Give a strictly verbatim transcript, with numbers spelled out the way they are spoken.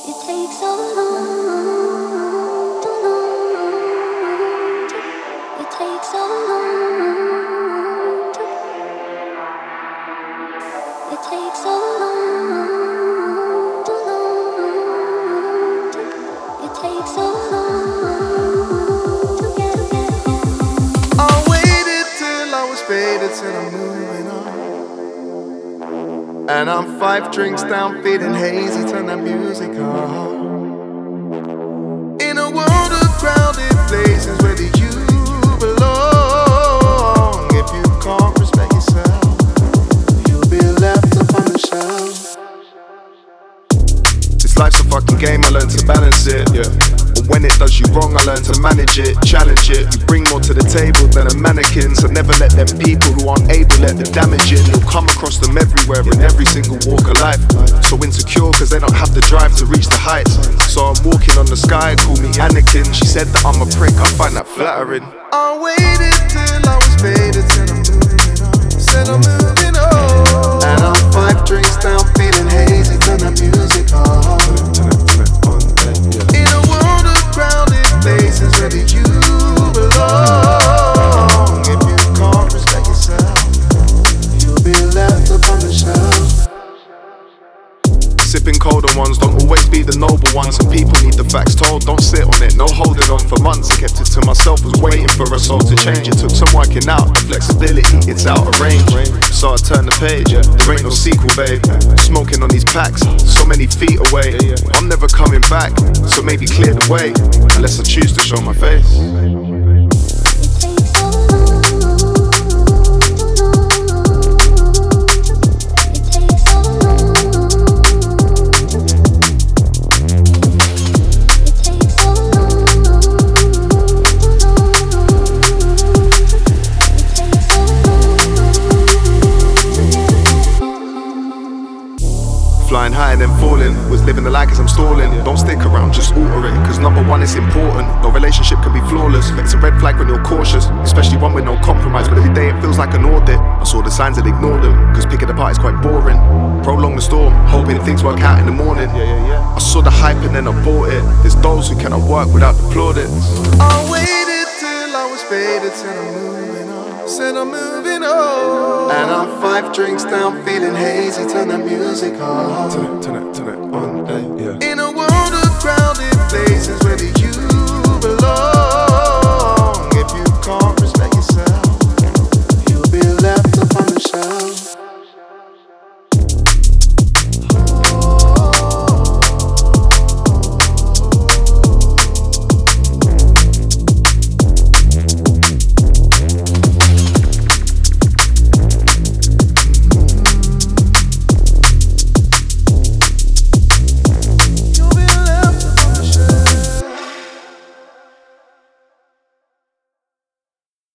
And I'm five drinks down, feeling hazy, turn that music on. In a world of crowded places, where do you belong? If you can't respect yourself, you'll be left up on the shelf. This life's a fucking game, I learned to balance it, yeah. But when it does you wrong, I learn to manage it, challenge it. You bring more to the table than a mannequin, so never let them people who aren't able let the damage in. You'll come across them everywhere in every single walk of life. So insecure cause they don't have the drive to reach the heights. So I'm walking on the sky, call me Anakin. She said that I'm a prick, I find that flattering. I waited till I was faded, said I'm moving on, said I'm moving on. And I'm five drinks down, feeling hazy, turn that music on. In a world of crowded places, where do you belong? If you can't respect yourself, you'll be left up on the shelf. Sipping colder ones don't always be the noble ones, and people need the facts told. Don't sit on it, no holding on for months. I kept it to myself, was waiting for a soul to change. It took some working out, the flexibility, it's out of range. So I turned the page, there ain't no sequel, babe. Smoking on these packs, so many feet away. I'm never coming back, so maybe clear the way, unless I choose to show my face. Flying higher than falling, was living the life as I'm stalling. Don't stick around, just alter it, cause number one is important. No relationship can be flawless, it's a red flag when you're cautious, especially one with no compromise. But every day it feels like an audit. I saw the signs and ignored them, cause picking apart is quite boring. Prolong the storm, hoping things work out in the morning. Yeah, yeah, yeah. I saw the hype and then I bought it. There's those who cannot work without the plaudits. I waited till I was faded, said I'm moving on, said I'm moving on. And I'm five drinks down, feeling hazy, turn that music on. Turn it, turn it, turn it on, hey, yeah.